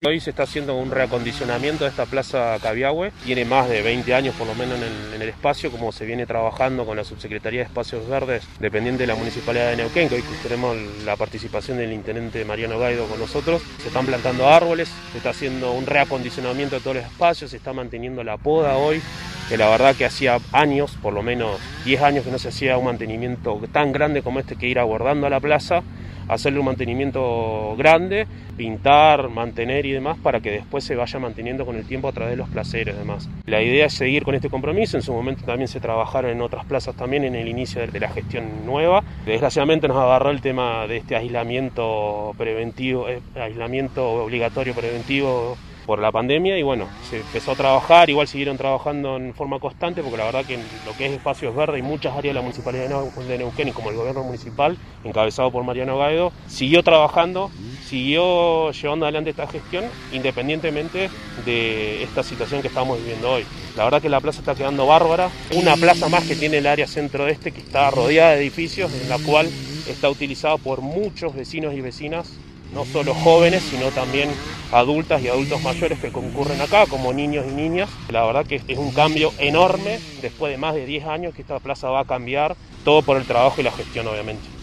Hoy se está haciendo un reacondicionamiento de esta plaza Cabiahue. Tiene más de 20 años por lo menos en el espacio, como se viene trabajando con la Subsecretaría de Espacios Verdes, dependiente de la Municipalidad de Neuquén, que hoy tenemos la participación del intendente Mariano Gaido con nosotros. Se están plantando árboles, se está haciendo un reacondicionamiento de todos los espacios, se está manteniendo la poda hoy, que la verdad que hacía años, por lo menos 10 años que no se hacía un mantenimiento tan grande como este, que ir abordando a la plaza, hacerle un mantenimiento grande, pintar, mantener y demás, para que después se vaya manteniendo con el tiempo a través de los placeres y demás. La idea es seguir con este compromiso. En su momento también se trabajaron en otras plazas también en el inicio de la gestión nueva. Desgraciadamente nos agarró el tema de este aislamiento preventivo, aislamiento obligatorio preventivo por la pandemia, y bueno, se empezó a trabajar. Igual siguieron trabajando en forma constante, porque la verdad que en lo que es espacios verdes y muchas áreas de la Municipalidad de Neuquén, y como el gobierno municipal, encabezado por Mariano Gaido, siguió trabajando, siguió llevando adelante esta gestión, independientemente de esta situación que estamos viviendo hoy. La verdad que la plaza está quedando bárbara, una plaza más que tiene el área centro-este, que está rodeada de edificios, en la cual está utilizada por muchos vecinos y vecinas, no solo jóvenes, sino también adultas y adultos mayores que concurren acá, como niños y niñas. La verdad que es un cambio enorme, después de más de 10 años que esta plaza va a cambiar, todo por el trabajo y la gestión, obviamente.